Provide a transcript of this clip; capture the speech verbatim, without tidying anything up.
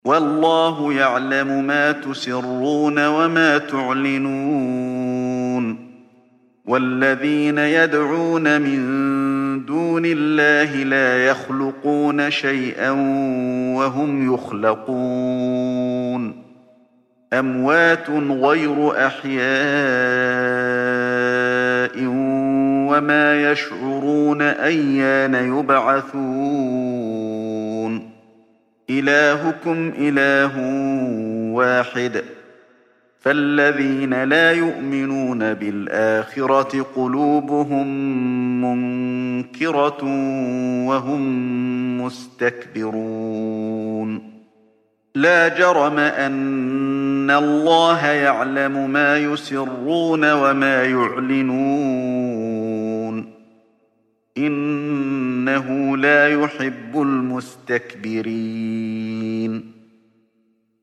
والله يعلم ما تسرون وما تعلنون والذين يدعون من دون الله لا يخلقون شيئا وهم يخلقون أموات غير أحياء وما يشعرون أيان يبعثون إلهكم إله واحد فالذين لا يؤمنون بالآخرة قلوبهم منكرة وهم مستكبرون لا جرم أن الله يعلم ما يسرون وما يعلنون إنه لا يحب المستكبرين